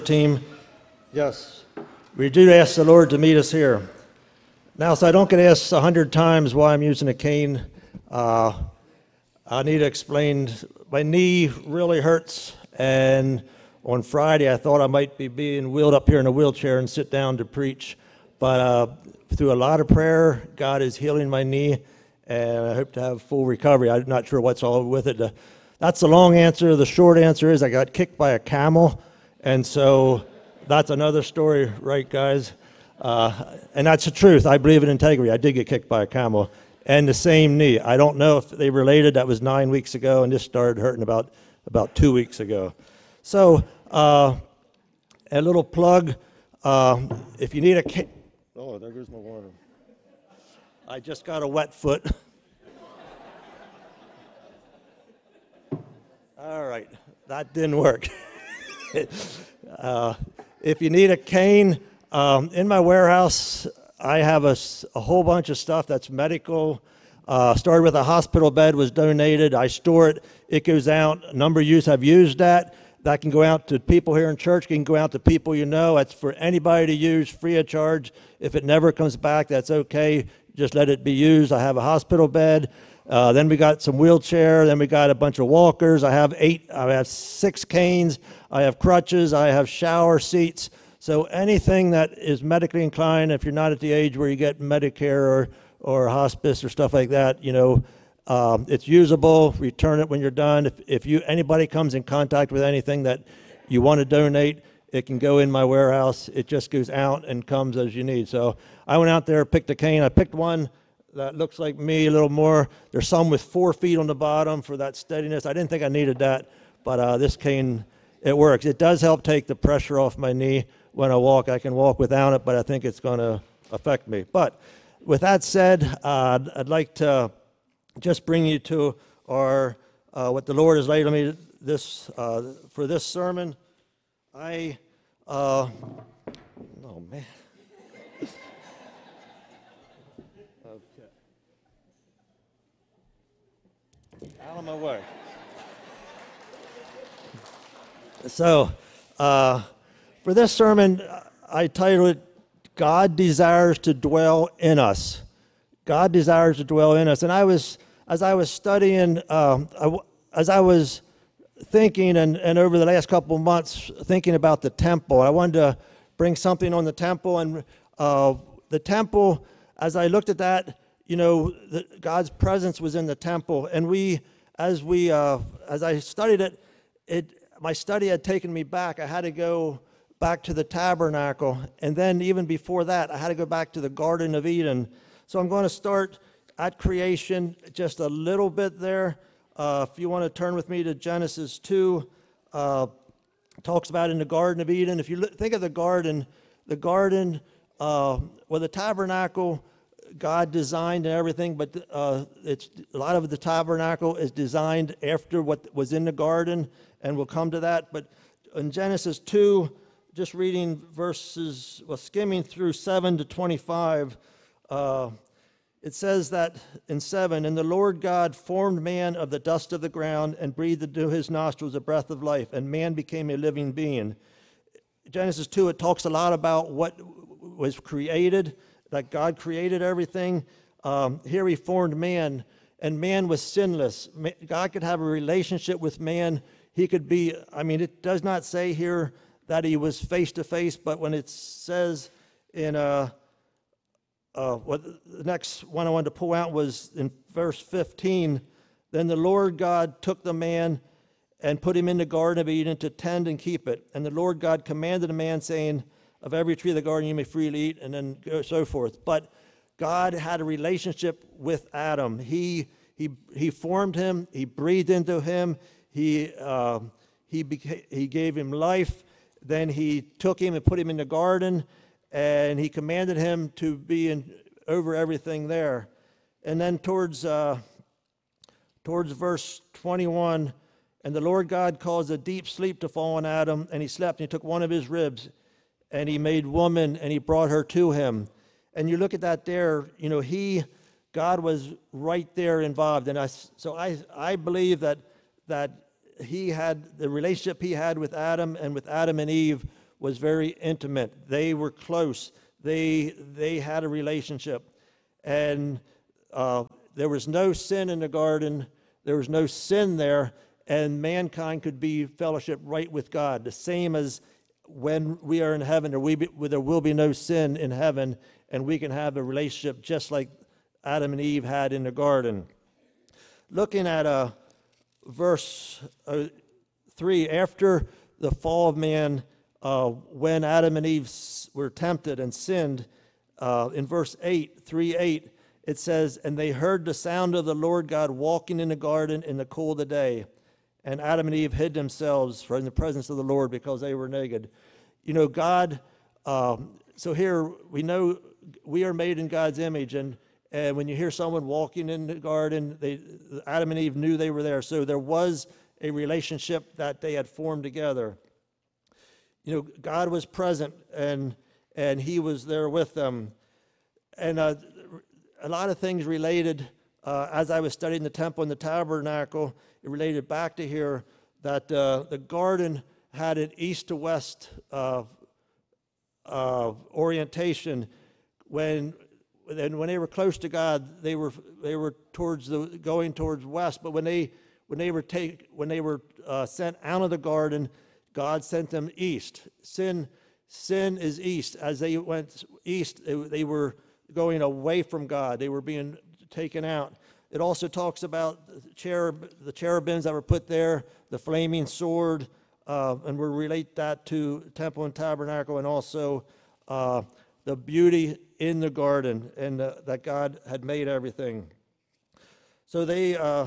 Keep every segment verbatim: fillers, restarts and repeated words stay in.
Team, yes, we do ask the Lord to meet us here. Now, so I don't get asked a hundred times why I'm using a cane, uh, I need to explain. My knee really hurts, and on Friday I thought I might be being wheeled up here in a wheelchair and sit down to preach, but uh, through a lot of prayer, God is healing my knee, and I hope to have full recovery. I'm not sure what's all with it. Uh, that's the long answer. The short answer is I got kicked by a camel. And so that's another story, right, guys? Uh, and that's the truth. I believe in integrity. I did get kicked by a camel. And the same knee. I don't know if they related. That was nine weeks ago, and this started hurting about, about two weeks ago. So uh, a little plug. Uh, if you need a ca- Oh, there goes my water. I just got a wet foot. All right. That didn't work. uh, if you need a cane, um, in my warehouse, I have a, a whole bunch of stuff that's medical. Uh, started with a hospital bed, was donated. I store it. It goes out. A number of you have used that. That can go out to people here in church. It can go out to people you know. It's for anybody to use free of charge. If it never comes back, that's okay. Just let it be used. I have a hospital bed. Uh, then we got some wheelchair. Then we got a bunch of walkers. I have eight. I have six canes. I have crutches. I have shower seats. So anything that is medically inclined, if you're not at the age where you get Medicare or or hospice or stuff like that, you know, um, it's usable. Return it when you're done. If if you anybody comes in contact with anything that you want to donate, it can go in my warehouse. It just goes out and comes as you need. So I went out there, picked a cane. I picked one that looks like me a little more. There's some with four feet on the bottom for that steadiness. I didn't think I needed that, but uh, this cane, it works. It does help take the pressure off my knee when I walk. I can walk without it, but I think it's going to affect me. But with that said, uh, I'd like to just bring you to our uh, what the Lord has laid on me this uh, for this sermon. I, uh, oh man. Out of my way. So, uh, for this sermon, I titled it, God Desires to Dwell in Us. God desires to dwell in us. And I was, as I was studying, um, I, as I was thinking, and, and over the last couple of months, thinking about the temple, I wanted to bring something on the temple. And uh, the temple, as I looked at that, you know, the, God's presence was in the temple, and we, as we, uh, as I studied it, it, my study had taken me back. I had to go back to the tabernacle, and then even before that, I had to go back to the Garden of Eden. So I'm going to start at creation, just a little bit there. Uh, if you want to turn with me to Genesis two, uh, talks about in the Garden of Eden. If you look, think of the garden, the garden, uh, well, the tabernacle, God designed and everything, but uh, it's a lot of the tabernacle is designed after what was in the garden, and we'll come to that. But in Genesis two, just reading verses, well, skimming through seven to twenty-five, uh, it says that in seven, and the Lord God formed man of the dust of the ground and breathed into his nostrils a breath of life, and man became a living being. Genesis two, it talks a lot about what was created, that God created everything. Um, here he formed man, and man was sinless. God could have a relationship with man. He could be, I mean, it does not say here that he was face-to-face, but when it says in, uh, uh, what the next one I wanted to pull out was in verse fifteen, then the Lord God took the man and put him in the Garden of Eden to tend and keep it. And the Lord God commanded the man, saying, of every tree of the garden you may freely eat, and then go so forth. But God had a relationship with Adam. He he he formed him. He breathed into him. He uh, he beca- he gave him life. Then he took him and put him in the garden, and he commanded him to be in, over everything there. And then towards uh, towards verse twenty-one, and the Lord God caused a deep sleep to fall on Adam, and he slept, and he took one of his ribs, and he made woman, and he brought her to him. And you look at that there, you know, he, God was right there involved. And I, so I, I believe that, that he had, the relationship he had with Adam and with Adam and Eve was very intimate. They were close. They they had a relationship, and uh, there was no sin in the garden. There was no sin there, and mankind could be fellowship right with God. The same as when we are in heaven, there, we be, there will be no sin in heaven, and we can have a relationship just like Adam and Eve had in the garden. Looking at uh, verse uh, three, after the fall of man, uh, when Adam and Eve were tempted and sinned, uh, in verse eight, three eight, it says, "And they heard the sound of the Lord God walking in the garden in the cool of the day. And Adam and Eve hid themselves from the presence of the Lord because they were naked." You know, God, um, so here we know we are made in God's image. And, and when you hear someone walking in the garden, they, Adam and Eve knew they were there. So there was a relationship that they had formed together. You know, God was present, and, and he was there with them. And uh, a lot of things related, uh, as I was studying the temple and the tabernacle, it related back to here that uh, the garden had an east to west uh, uh, orientation. When and when they were close to God, they were they were towards the going towards west. But when they when they were take when they were uh, sent out of the garden, God sent them east. Sin sin is east. As they went east, they, they were going away from God. They were being taken out. It also talks about the, cherub, the cherubims that were put there, the flaming sword, uh, and we relate that to temple and tabernacle, and also uh, the beauty in the garden, and uh, that God had made everything. So they, uh,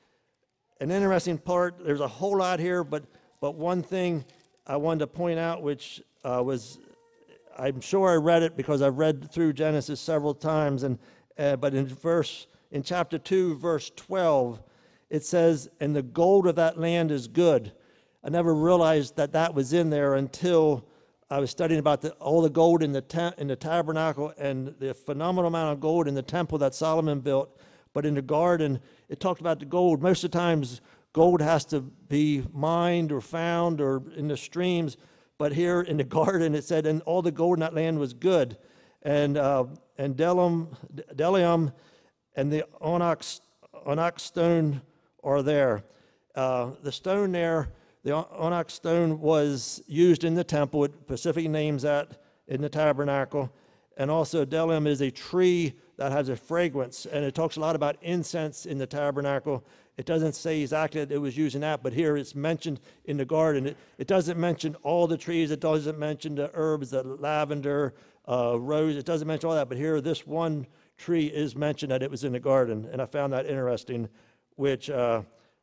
an interesting part, there's a whole lot here, but, but one thing I wanted to point out, which uh, was, I'm sure I read it because I've read through Genesis several times, and uh, but in verse in chapter two, verse twelve, it says, "And the gold of that land is good." I never realized that that was in there until I was studying about the, all the gold in the te- in the tabernacle and the phenomenal amount of gold in the temple that Solomon built. But in the garden, it talked about the gold. Most of the times, gold has to be mined or found or in the streams. But here in the garden, it said, "And all the gold in that land was good." And uh, and Delim, Delium and the onyx, onyx stone are there. Uh, the stone there, the onyx stone was used in the temple. It specifically names that in the tabernacle. And also Delium is a tree that has a fragrance. And it talks a lot about incense in the tabernacle. It doesn't say exactly that it was using that, but here it's mentioned in the garden. It, it doesn't mention all the trees. It doesn't mention the herbs, the lavender, uh, rose. It doesn't mention all that. But here, this one tree is mentioned that it was in the garden. And I found that interesting, which uh,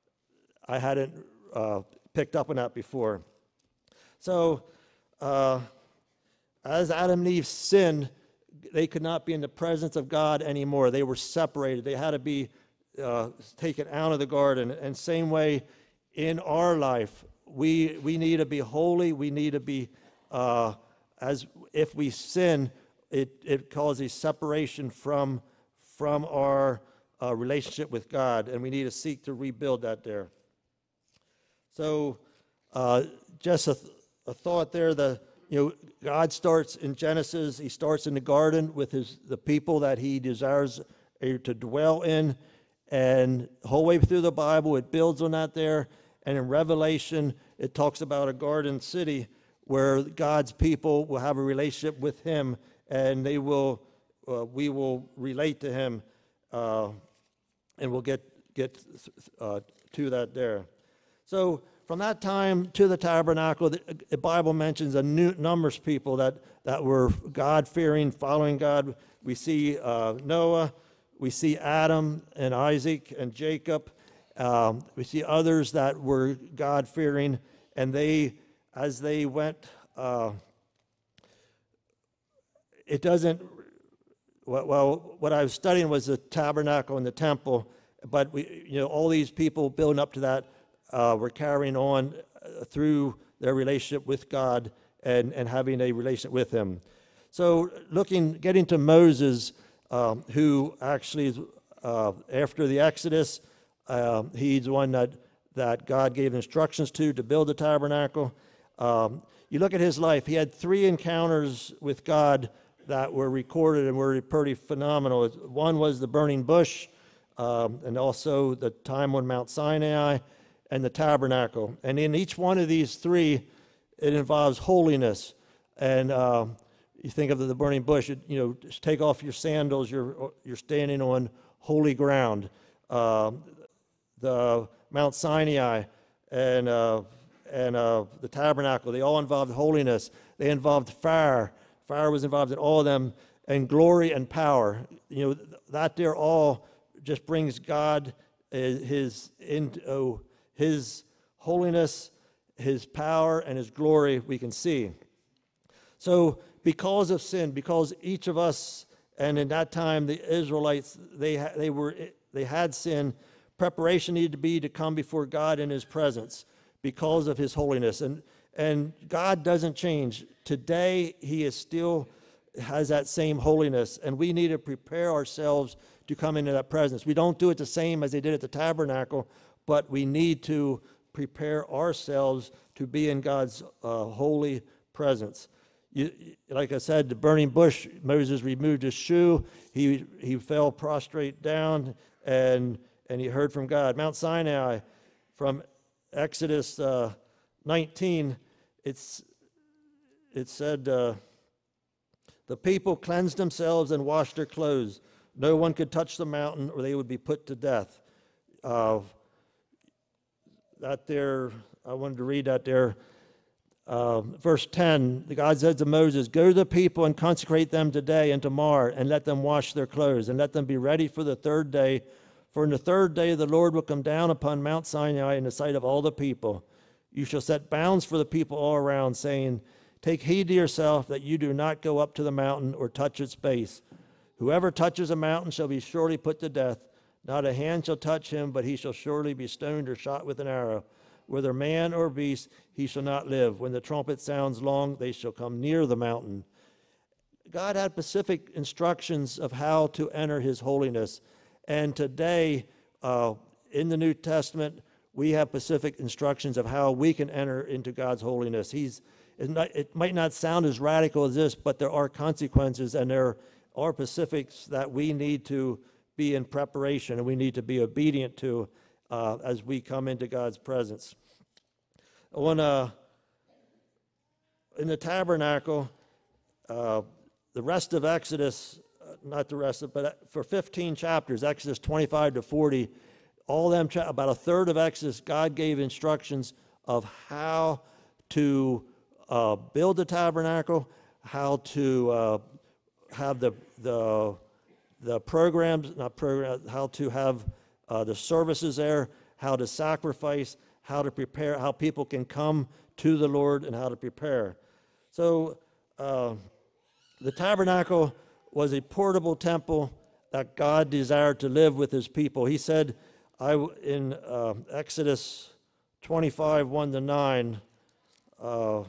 I hadn't uh, picked up on that before. So uh, as Adam and Eve sinned, they could not be in the presence of God anymore. They were separated. They had to be Uh, taken out of the garden. And same way in our life, we we need to be holy. We need to be, uh, as if we sin, it it causes separation from from our uh, relationship with God, and we need to seek to rebuild that there. So, uh, just a, th- a thought there. The you know God starts in Genesis. He starts in the garden with his the people that he desires uh, to dwell in. And the whole way through the Bible, it builds on that there. And in Revelation, it talks about a garden city where God's people will have a relationship with him, and they will, uh, we will relate to him, uh, and we'll get get uh, to that there. So from that time to the tabernacle, the, the Bible mentions a new numerous people that that were God-fearing, following God. We see uh, Noah. We see Adam and Isaac and Jacob. Um, we see others that were God-fearing, and they, as they went, uh, it doesn't, well, what I was studying was the tabernacle and the temple, but we, you know, all these people building up to that uh, were carrying on through their relationship with God and, and having a relationship with him. So looking, getting to Moses, Um, who actually, uh, after the Exodus, uh, he's the one that, that God gave instructions to to build the tabernacle. Um, you look at his life, he had three encounters with God that were recorded and were pretty phenomenal. One was the burning bush, um, and also the time on Mount Sinai and the tabernacle. And in each one of these three, it involves holiness. And uh, you think of the, the burning bush, it, you know, just take off your sandals, you're, you're standing on holy ground. Uh, the Mount Sinai and, uh, and uh, the tabernacle, they all involved holiness. They involved fire. Fire was involved in all of them, and glory and power. You know, that there all just brings God, uh, his, in, oh, his holiness, his power, and his glory we can see. So because of sin, because each of us, and in that time the Israelites, they, ha- they, were, they had sin, preparation needed to be to come before God in his presence because of his holiness. And, and God doesn't change. Today, he is still has that same holiness, and we need to prepare ourselves to come into that presence. We don't do it the same as they did at the tabernacle, but we need to prepare ourselves to be in God's uh, holy presence. You, like I said, the burning bush, Moses removed his shoe. He he fell prostrate down, and and he heard from God. Mount Sinai, from Exodus uh, nineteen, it's it said, uh, the people cleansed themselves and washed their clothes. No one could touch the mountain, or they would be put to death. Uh, that there, I wanted to read that there. Uh, verse ten, the God said to Moses, "Go to the people and consecrate them today and tomorrow, and let them wash their clothes, and let them be ready for the third day. For in the third day the Lord will come down upon Mount Sinai in the sight of all the people. You shall set bounds for the people all around, saying, take heed to yourself that you do not go up to the mountain or touch its base. Whoever touches a mountain shall be surely put to death. Not a hand shall touch him, but he shall surely be stoned or shot with an arrow. Whether man or beast, he shall not live. When the trumpet sounds long, they shall come near the mountain." God had specific instructions of how to enter his holiness. And today, uh, in the New Testament, we have specific instructions of how we can enter into God's holiness. He's, it might not sound as radical as this, but there are consequences, and there are specifics that we need to be in preparation and we need to be obedient to uh, as we come into God's presence. On, uh, in the tabernacle, uh, the rest of Exodus, uh, not the rest of, but for fifteen chapters, Exodus twenty-five to forty, all them, about a third of Exodus, God gave instructions of how to uh, build the tabernacle, how to uh, have the the the programs, not programs, how to have uh, the services there, how to sacrifice, how to prepare, how people can come to the Lord, and how to prepare. So uh, the tabernacle was a portable temple that God desired to live with his people. He said, I, in uh, Exodus twenty-five, one to nine, uh,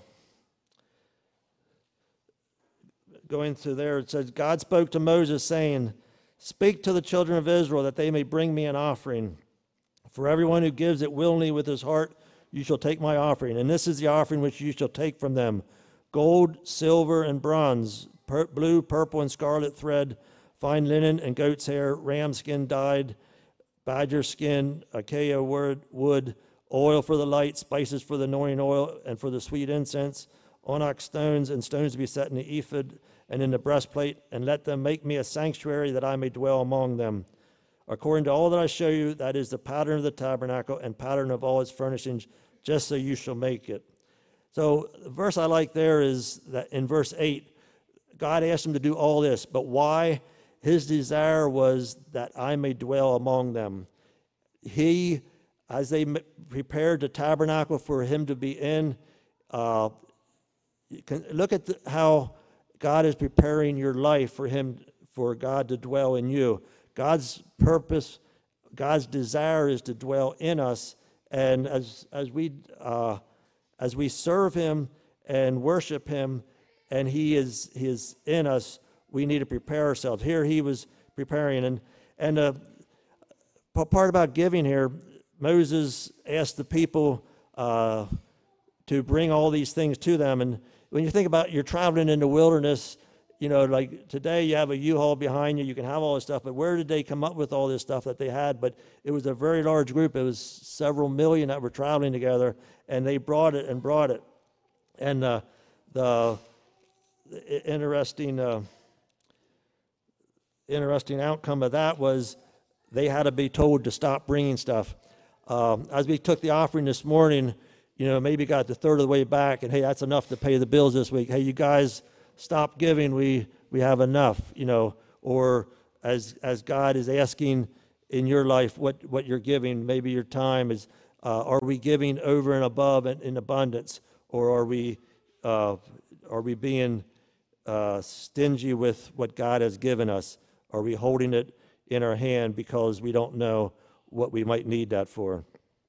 going through there, it says, God spoke to Moses, saying, speak to the children of Israel that they may bring me an offering. For everyone who gives it willingly with his heart, you shall take my offering. And this is the offering which you shall take from them: gold, silver, and bronze, per- blue, purple, and scarlet thread, fine linen and goat's hair, ram skin dyed, badger skin, acacia wood, wood, oil for the light, spices for the anointing oil, and for the sweet incense, onyx stones, and stones to be set in the ephod and in the breastplate, and let them make me a sanctuary that I may dwell among them. According to all that I show you, that is the pattern of the tabernacle and pattern of all its furnishings, just so you shall make it. So the verse I like there is that in verse eight, God asked him to do all this, but why? His desire was that I may dwell among them. He, as they prepared the tabernacle for him to be in, uh, you can look at the, how God is preparing your life for him, for God to dwell in you. God's purpose, God's desire is to dwell in us, and as as we uh, as we serve him and worship him, and he is he is in us, we need to prepare ourselves. Here he was preparing, and and uh, part about giving here, Moses asked the people uh, to bring all these things to them. And when you think about you're traveling in the wilderness, you know, like today you have a U-Haul behind you, you can have all this stuff, but where did they come up with all this stuff that they had? But it was a very large group. It was several million that were traveling together, and they brought it and brought it. And uh, the, the interesting, uh, interesting outcome of that was they had to be told to stop bringing stuff. Um, as we took the offering this morning, you know, maybe got the third of the way back, and hey, that's enough to pay the bills this week. Hey, you guys, stop giving. We we have enough, you know. Or as as God is asking in your life, what what you're giving, maybe your time is. Uh, are we giving over and above and in abundance, or are we uh, are we being uh, stingy with what God has given us? Are we holding it in our hand because we don't know what we might need that for?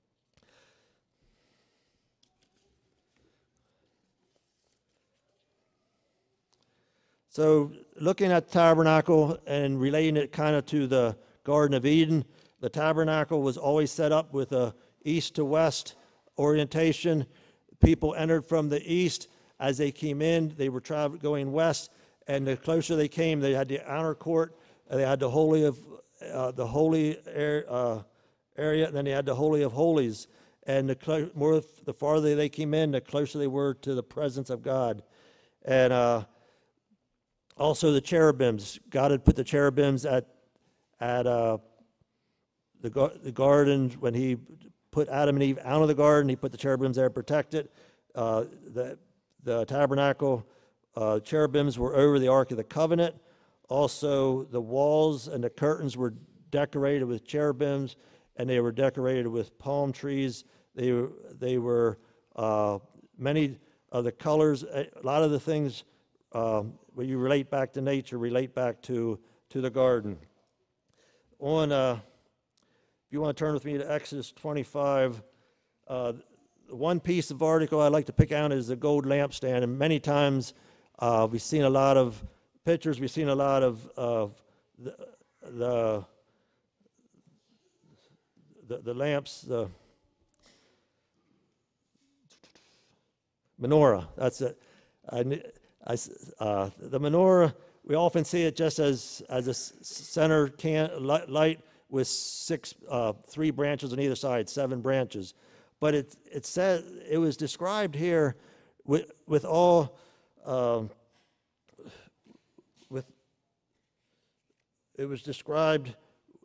So looking at the tabernacle and relating it kind of to the Garden of Eden, the tabernacle was always set up with a east to west orientation. People entered from the east. As they came in, they were traveling going west, and the closer they came, they had the outer court, and they had the holy of uh, the holy air, uh, area, and then they had the holy of holies. And the clo- more the farther they came in, the closer they were to the presence of God. And uh, also the cherubims. God had put the cherubims at at uh, the, gar- the garden when he put Adam and Eve out of the garden. He put the cherubims there to protect it. Uh, the, the tabernacle uh, cherubims were over the Ark of the Covenant. Also, the walls and the curtains were decorated with cherubims, and they were decorated with palm trees. They were, they were uh, many of the colors, a lot of the things um, when you relate back to nature, relate back to, to the garden. On, uh, if you want to turn with me to Exodus twenty-five, uh, one piece of article I'd like to pick out is the gold lampstand. And many times uh, we've seen a lot of pictures, we've seen a lot of, of the, the, the, the lamps, the menorah, that's it. I, I, uh, the menorah, we often see it just as, as a center can, light with six, uh, three branches on either side, seven branches. But it, it said, it was described here with, with all, um, with, it was described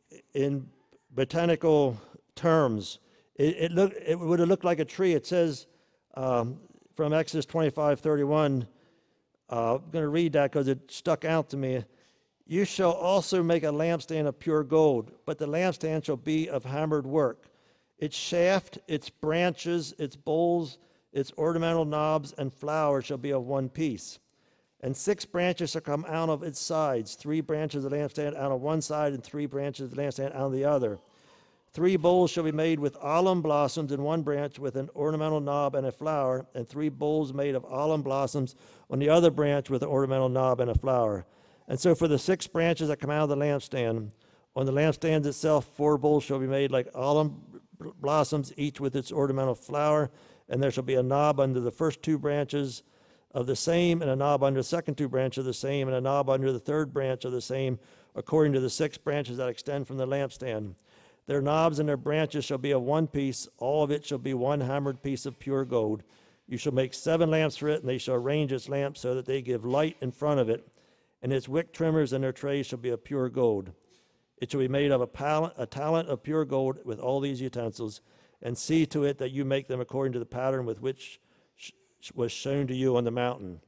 in botanical terms. It, it, look, it would have looked like a tree. It says um, from Exodus twenty-five thirty-one, Uh, I'm going to read that because it stuck out to me. You shall also make a lampstand of pure gold, but the lampstand shall be of hammered work. Its shaft, its branches, its bowls, its ornamental knobs and flowers shall be of one piece. And six branches shall come out of its sides, three branches of the lampstand out of one side, and three branches of the lampstand out of the other. Three bowls shall be made with almond blossoms in one branch with an ornamental knob and a flower, and three bowls made of almond blossoms on the other branch with an ornamental knob and a flower. And so for the six branches that come out of the lampstand, on the lampstand itself, four bowls shall be made like almond blossoms, each with its ornamental flower, and there shall be a knob under the first two branches of the same, and a knob under the second two branches of the same, and a knob under the third branch of the same, according to the six branches that extend from the lampstand. Their knobs and their branches shall be of one piece. All of it shall be one hammered piece of pure gold. You shall make seven lamps for it, and they shall arrange its lamps so that they give light in front of it. And its wick trimmers and their trays shall be of pure gold. It shall be made of a, pal- a talent of pure gold with all these utensils. And see to it that you make them according to the pattern with which sh- was shown to you on the mountain.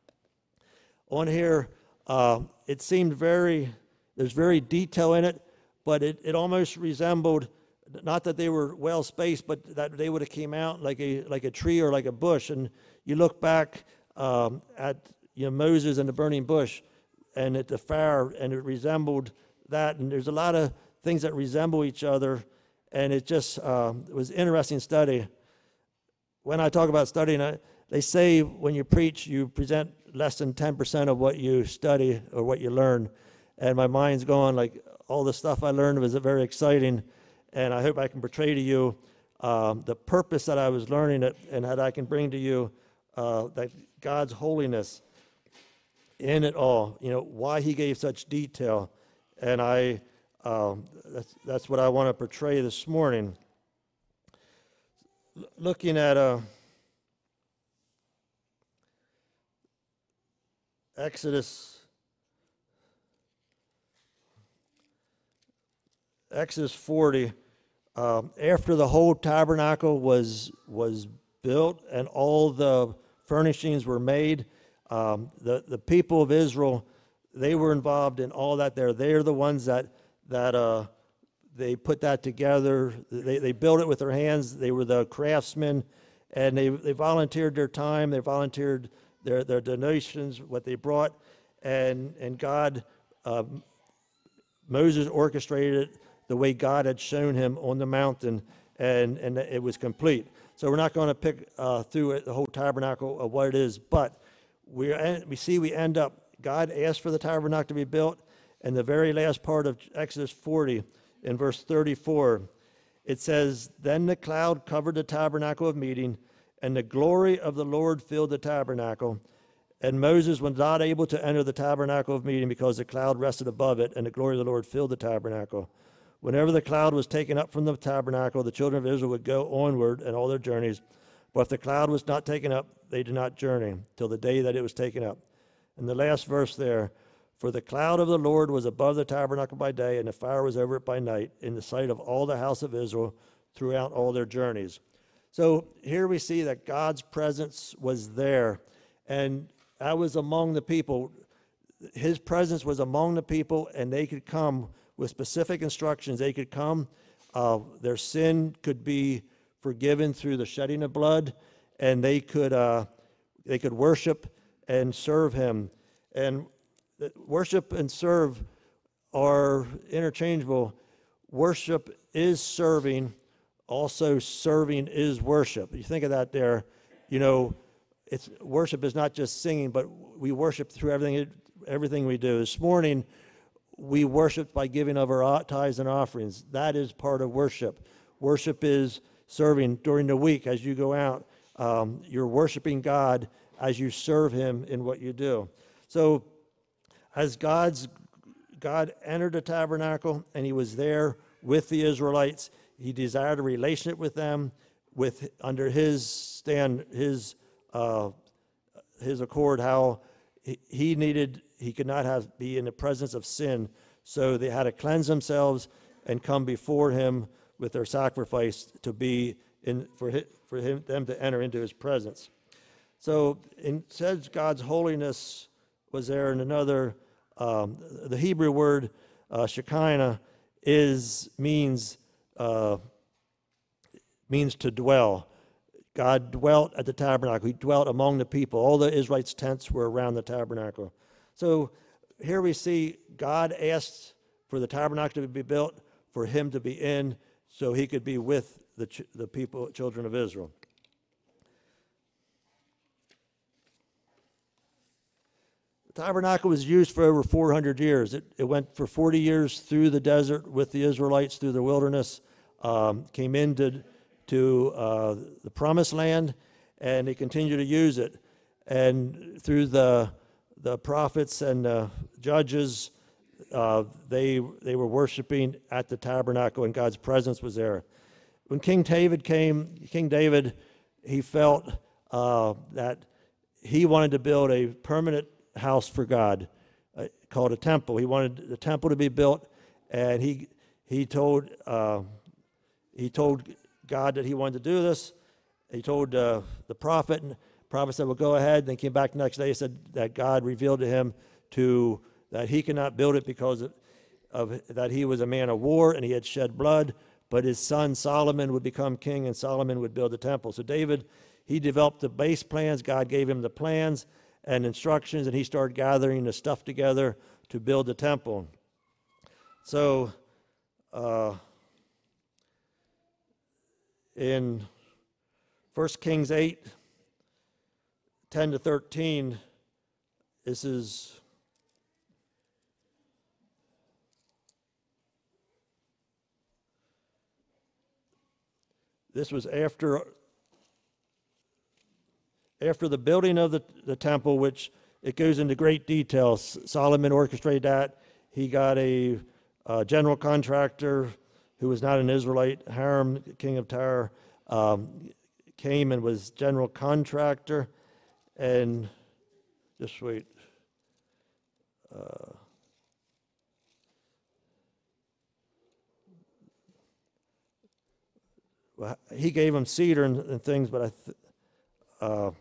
On here, uh, it seemed very, there's very detail in it. But it, it almost resembled, not that they were well spaced, but that they would have came out like a like a tree or like a bush. And you look back um, at you know Moses and the burning bush, and at the fire, and it resembled that. And there's a lot of things that resemble each other, and it just uh, it was interesting study. When I talk about studying, I, they say when you preach, you present less than ten percent of what you study or what you learn. And my mind's going like, all the stuff I learned was very exciting, and I hope I can portray to you um, the purpose that I was learning it, and that I can bring to you uh, that God's holiness in it all, you know, why he gave such detail. And I, um, that's, that's what I want to portray this morning. L- looking at uh, Exodus, Exodus forty, um, after the whole tabernacle was was built and all the furnishings were made, um, the the people of Israel, they were involved in all that. There, they're the ones that that uh, they put that together. They they built it with their hands. They were the craftsmen, and they they volunteered their time. They volunteered their their donations, what they brought, and and God. Um, Moses orchestrated it the way God had shown him on the mountain, and, and it was complete. So we're not going to pick uh, through it, the whole tabernacle of what it is, but we we see we end up, God asked for the tabernacle to be built, and the very last part of Exodus forty, in verse thirty-four, it says, "Then the cloud covered the tabernacle of meeting, and the glory of the Lord filled the tabernacle. And Moses was not able to enter the tabernacle of meeting because the cloud rested above it, and the glory of the Lord filled the tabernacle. Whenever the cloud was taken up from the tabernacle, the children of Israel would go onward in all their journeys. But if the cloud was not taken up, they did not journey till the day that it was taken up." And the last verse there, "For the cloud of the Lord was above the tabernacle by day, and the fire was over it by night, in the sight of all the house of Israel throughout all their journeys." So here we see that God's presence was there, and I was among the people. His presence was among the people, and they could come with specific instructions. They could come, uh, their sin could be forgiven through the shedding of blood, and they could uh, they could worship and serve him. And worship and serve are interchangeable. Worship is serving. Also, serving is worship. You think of that there, you know, it's worship is not just singing, but we worship through everything everything we do. This morning, we worship by giving of our tithes and offerings. That is part of worship. Worship is serving during the week as you go out. Um, you're worshiping God as you serve him in what you do. So as God's God entered the tabernacle and he was there with the Israelites, he desired a relationship with them, with under his stand, his uh, his accord, how he needed, he could not have be in the presence of sin, so they had to cleanse themselves and come before him with their sacrifice to be in for him, for him them to enter into his presence. So it says God's holiness was there. In another, um, the Hebrew word uh, Shekinah is means uh, means to dwell. God dwelt at the tabernacle. He dwelt among the people. All the Israelites' tents were around the tabernacle. So here we see God asked for the tabernacle to be built, for him to be in, so he could be with the, ch- the people, children of Israel. The tabernacle was used for over four hundred years. It, it went for forty years through the desert with the Israelites, through the wilderness, um, came into to uh, the promised land, and they continue to use it. And through the the prophets and uh, judges, uh, they they were worshiping at the tabernacle, and God's presence was there. When King David came, King David, he felt uh, that he wanted to build a permanent house for God, uh, called a temple. He wanted the temple to be built, and he he told uh, he told God that he wanted to do this. He told uh, the prophet, and the prophet said, "Well, go ahead." Then came back the next day and said that God revealed to him to that he could not build it because of, of that he was a man of war and he had shed blood, but his son Solomon would become king, and Solomon would build the temple. So David, he developed the base plans. God gave him the plans and instructions, and he started gathering the stuff together to build the temple. So uh, in First Kings eight, ten to thirteen, this is this was after after the building of the, the temple, which it goes into great detail. Solomon orchestrated that. He got a, a general contractor who was not an Israelite. Hiram, king of Tyre, um, came and was general contractor. And just wait. Uh, well, he gave him cedar and, and things, but I. Th- uh,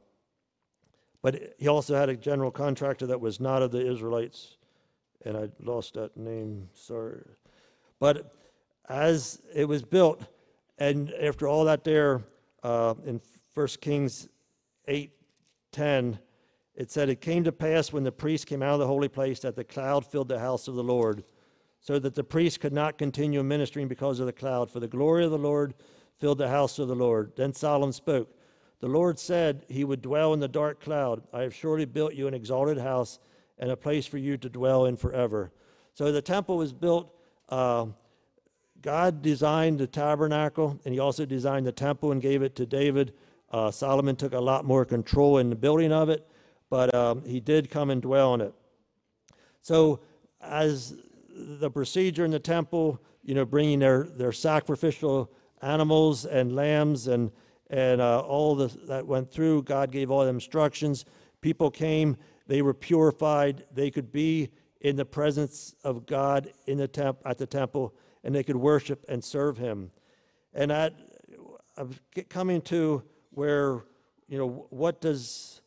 but he also had a general contractor that was not of the Israelites, and I lost that name. Sorry, but as it was built, and after all that, there uh, in First Kings eight ten. It said, it came to pass when the priest came out of the holy place that the cloud filled the house of the Lord, so that the priest could not continue ministering because of the cloud, for the glory of the Lord filled the house of the Lord. Then Solomon spoke. The Lord said he would dwell in the dark cloud. I have surely built you an exalted house and a place for you to dwell in forever. So the temple was built. Uh, God designed the tabernacle, and he also designed the temple and gave it to David. Uh, Solomon took a lot more control in the building of it, but um, he did come and dwell in it. So as the procedure in the temple, you know, bringing their, their sacrificial animals and lambs and, and uh, all the, that went through, God gave all the instructions. People came, they were purified, they could be in the presence of God in the temp- at the temple, and they could worship and serve him. And that, I'm coming to where, you know, what does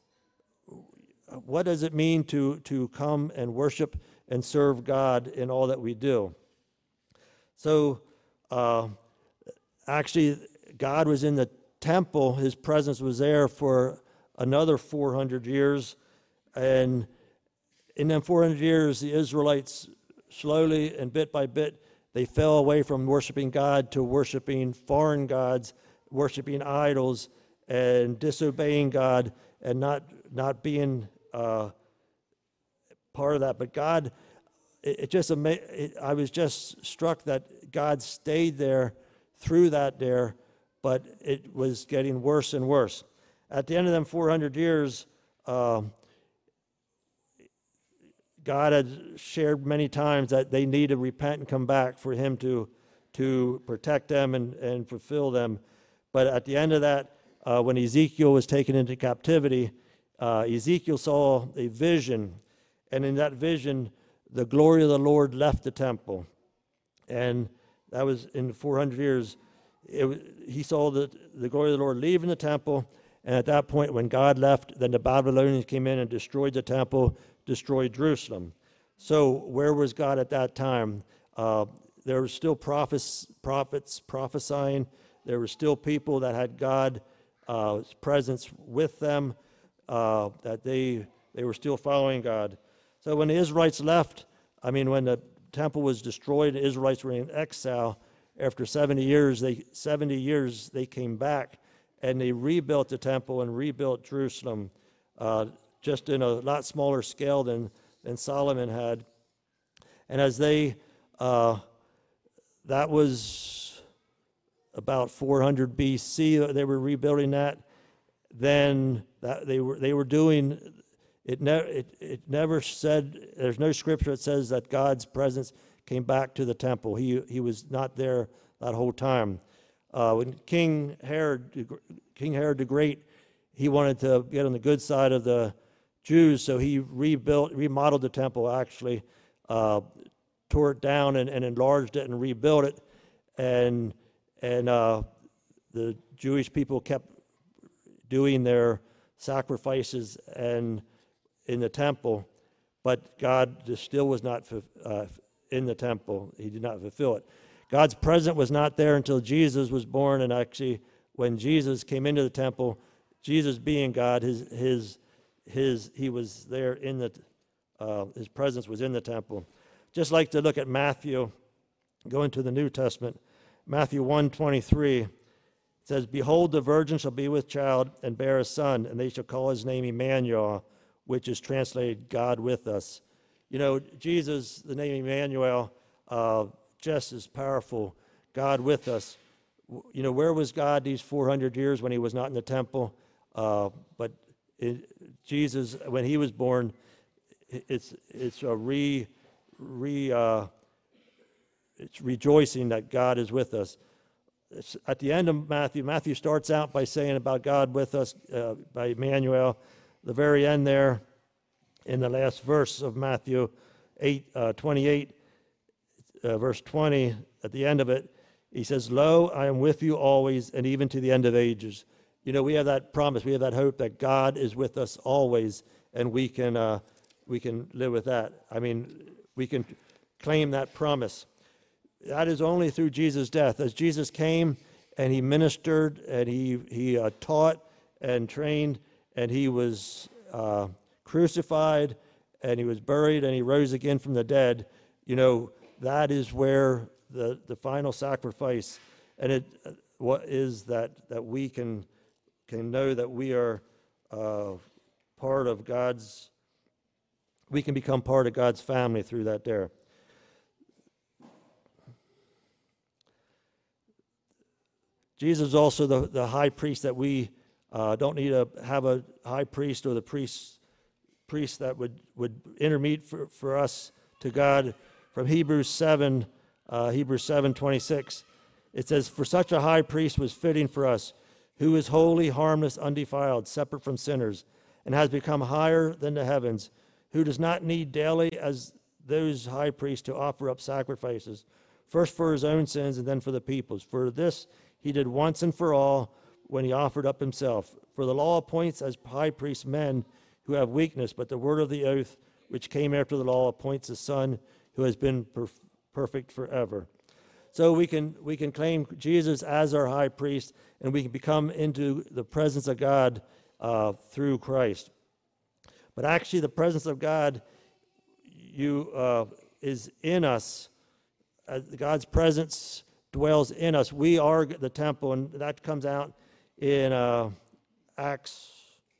what does it mean to, to come and worship and serve God in all that we do? So uh, actually, God was in the temple. His presence was there for another four hundred years. And in them four hundred years, the Israelites slowly and bit by bit, they fell away from worshiping God to worshiping foreign gods, worshiping idols, and disobeying God, and not not being uh, part of that. But God, it, it just ama- it, I was just struck that God stayed there through that there, but it was getting worse and worse. At the end of them four hundred years, um, God had shared many times that they need to repent and come back for him to to protect them and, and fulfill them. But at the end of that, uh, when Ezekiel was taken into captivity, uh, Ezekiel saw a vision, and in that vision, the glory of the Lord left the temple. And that was in four hundred years. It was, he saw the, the glory of the Lord leaving the temple, and at that point, when God left, then the Babylonians came in and destroyed the temple, destroyed Jerusalem. So where was God at that time? Uh, there were still prophets, prophets prophesying. There were still people that had God's uh, presence with them, uh, that they they were still following God. So when the Israelites left, I mean, when the temple was destroyed, the Israelites were in exile. After seventy years, they seventy years they came back, and they rebuilt the temple and rebuilt Jerusalem, uh, just in a lot smaller scale than than Solomon had. And as they, uh, that was about four hundred B C. They were rebuilding that. Then that they were they were doing it. Never it, it never said. There's no scripture that says that God's presence came back to the temple. He he was not there that whole time. Uh, when King Herod King Herod the Great, he wanted to get on the good side of the Jews, so he rebuilt, remodeled the temple. Actually, uh, tore it down and, and enlarged it and rebuilt it, and and uh, the Jewish people kept doing their sacrifices and in the temple, but God just still was not uh, in the temple. He did not fulfill it. God's presence was not there until Jesus was born, and actually, when Jesus came into the temple, Jesus being God, his his his he was there in the uh, his presence was in the temple. Just like to look at Matthew, go into the New Testament, Matthew one twenty-three. It says, "Behold, the virgin shall be with child and bear a son, and they shall call his name Emmanuel," which is translated God with us. You know, Jesus, the name Emmanuel, uh, just as powerful, God with us. you know, where was God these four hundred years when he was not in the temple? Uh, but it, Jesus, when he was born, it's it's a re re uh, it's rejoicing that God is with us. It's at the end of Matthew, Matthew starts out by saying about God with us uh, by Emmanuel. The very end there, in the last verse of Matthew eight uh, twenty-eight, uh, verse twenty, at the end of it, he says, "Lo, I am with you always, and even to the end of ages." You know, we have that promise, we have that hope that God is with us always, and we can uh, we can live with that. I mean, we can claim that promise. That is only through Jesus' death. As Jesus came and he ministered and he he uh, taught and trained, and he was uh, crucified and he was buried and he rose again from the dead. You know, that is where the the final sacrifice, and it uh, what is that that we can can know that we are uh, part of God's. We can become part of God's family through that there. Jesus is also the, the high priest that we uh, don't need to have a high priest or the priest priest that would, would intermediate for, for us to God. From Hebrews seven, uh, Hebrews seven twenty-six, it says, "For such a high priest was fitting for us, who is holy, harmless, undefiled, separate from sinners, and has become higher than the heavens, who does not need daily as those high priests to offer up sacrifices, first for his own sins and then for the people's. For this he did once and for all when he offered up himself. For the law appoints as high priests men who have weakness, but the word of the oath, which came after the law, appoints a son who has been perf- perfect forever." So we can we can claim Jesus as our high priest, and we can become into the presence of God uh, through Christ. But actually, the presence of God you uh, is in us. Uh, God's presence dwells in us. We are the temple, and that comes out in uh, Acts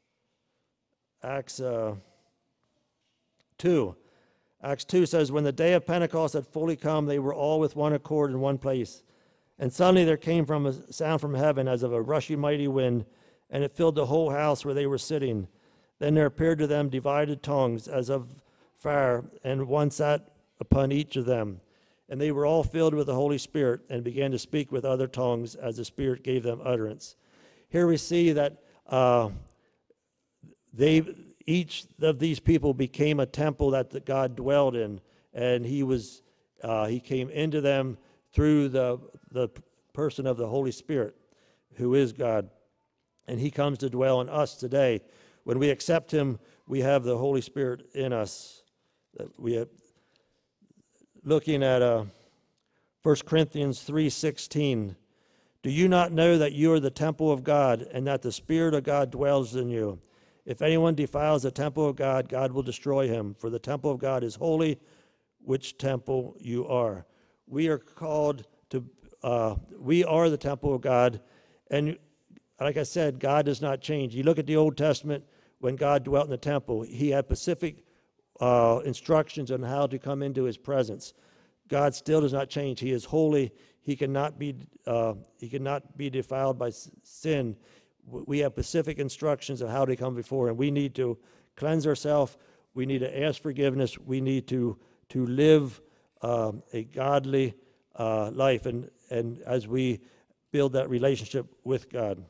Acts uh, two. Acts two says, "When the day of Pentecost had fully come, they were all with one accord in one place. And suddenly there came from a sound from heaven as of a rushing mighty wind, and it filled the whole house where they were sitting. Then there appeared to them divided tongues as of fire, and one sat upon each of them. And they were all filled with the Holy Spirit and began to speak with other tongues as the Spirit gave them utterance." Here we see that uh, they each of these people became a temple that the God dwelled in, and he was uh, he came into them through the the person of the Holy Spirit, who is God, and he comes to dwell in us today. When we accept him, we have the Holy Spirit in us. We have, looking at uh, First Corinthians three sixteen, "Do you not know that you are the temple of God, and that the Spirit of God dwells in you? If anyone defiles the temple of God, God will destroy him, for the temple of God is holy, which temple you are." We are called to, uh, we are the temple of God, and like I said, God does not change. You look at the Old Testament, when God dwelt in the temple, he had specific uh, instructions on how to come into his presence. God still does not change. He is holy. He cannot be uh, he cannot be defiled by sin. We have specific instructions of how to come before him. We need to cleanse ourselves. We need to ask forgiveness. We need to to live uh, a godly uh, life, and and as we build that relationship with God.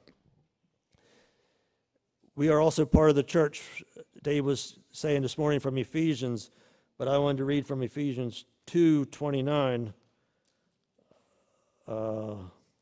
We are also part of the church. Dave was saying this morning from Ephesians, but I wanted to read from Ephesians two twenty-nine. Uh,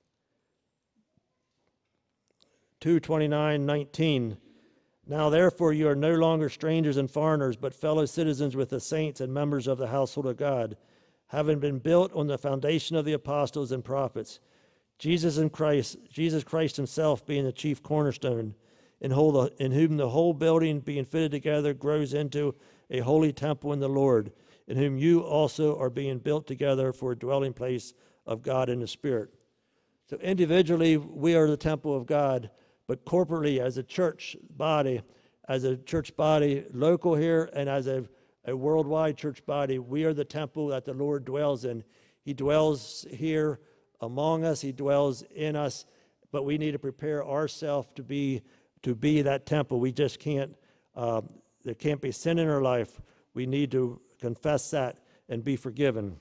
two twenty-nine nineteen. "Now therefore you are no longer strangers and foreigners, but fellow citizens with the saints and members of the household of God, having been built on the foundation of the apostles and prophets, Jesus in Christ, Jesus Christ himself being the chief cornerstone, in, whole, in whom the whole building being fitted together grows into a holy temple in the Lord, in whom you also are being built together for a dwelling place of God in the Spirit." So individually, we are the temple of God, but corporately, as a church body, as a church body local here, and as a, a worldwide church body, we are the temple that the Lord dwells in. He dwells here among us. He dwells in us, but we need to prepare ourselves to be to be that temple. We just can't. Uh, there can't be sin in our life. We need to confess that and be forgiven.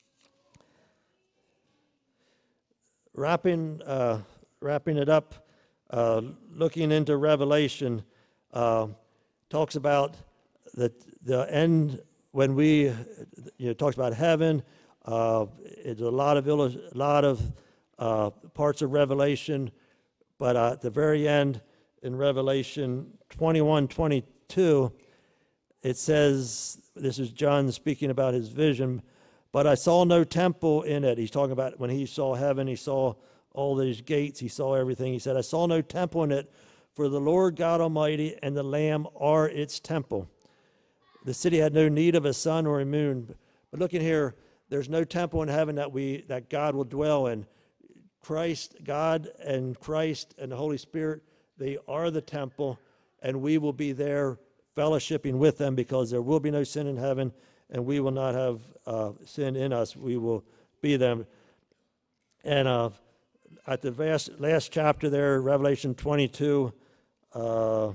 Wrapping uh, wrapping it up, uh, looking into Revelation, uh, talks about the the end when we, you know, talks about heaven. Uh, it's a lot of a lot of uh, parts of Revelation, but uh, at the very end in Revelation twenty-one, twenty-two, it says, this is John speaking about his vision, but I saw no temple in it. He's talking about when he saw heaven, he saw all these gates, he saw everything. He said, I saw no temple in it, for the Lord God Almighty and the Lamb are its temple. The city had no need of a sun or a moon. But looking here, there's no temple in heaven that we that God will dwell in. Christ, God and Christ and the Holy Spirit, they are the temple, and we will be there fellowshipping with them, because there will be no sin in heaven, and we will not have uh, sin in us. We will be them. And uh, at the vast, last chapter there, Revelation twenty-two, uh,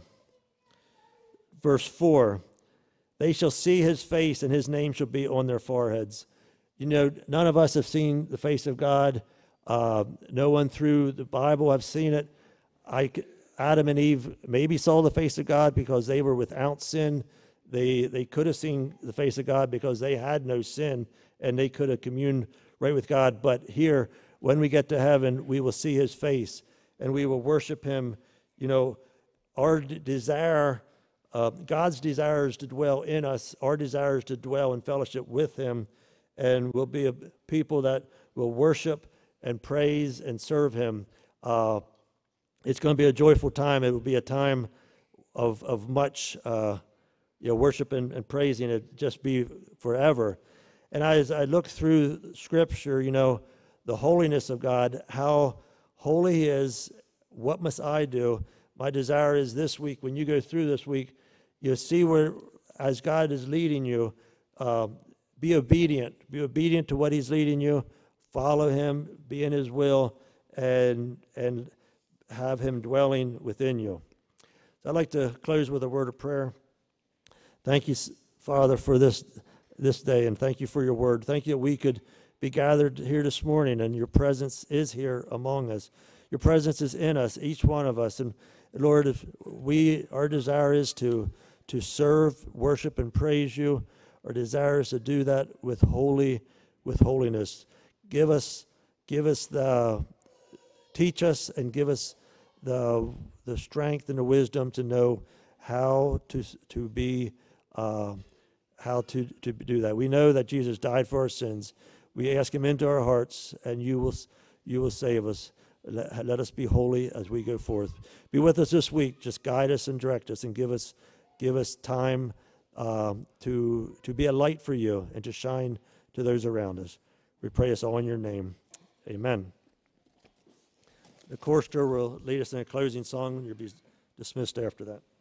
verse four, they shall see his face, and his name shall be on their foreheads. You know, none of us have seen the face of God. Uh, no one through the Bible have seen it. I, Adam and Eve maybe saw the face of God because they were without sin. They they could have seen the face of God because they had no sin, and they could have communed right with God. But here, when we get to heaven, we will see his face, and we will worship him. You know, our d- desire, uh, God's desire is to dwell in us. Our desire is to dwell in fellowship with him, and we'll be a people that will worship and praise and serve him. Uh, it's going to be a joyful time. It will be a time of of much uh, you know, worship and, and praising. It just be forever. And I, as I look through Scripture, you know, the holiness of God, how holy he is. What must I do? My desire is this week, when you go through this week, you'll see where, as God is leading you, uh, be obedient. Be obedient to what he's leading you. Follow him. Be in his will, and and have him dwelling within you. So I'd like to close with a word of prayer. Thank you, Father, for this this day, and thank you for your word. Thank you that we could be gathered here this morning, and your presence is here among us. Your presence is in us, each one of us. And Lord, if we, our desire is to to serve, worship, and praise you. Our desire is to do that with holy, with holiness. Give us, give us the, teach us, and give us the the strength and the wisdom to know how to to be, uh, how to to do that. We know that Jesus died for our sins. We ask him into our hearts, and you will you will save us. Let, let us be holy as we go forth. Be with us this week. Just guide us and direct us, and give us give us time um, to to be a light for you and to shine to those around us. We pray this all in your name. Amen. The chorister will lead us in a closing song, and you'll be dismissed after that.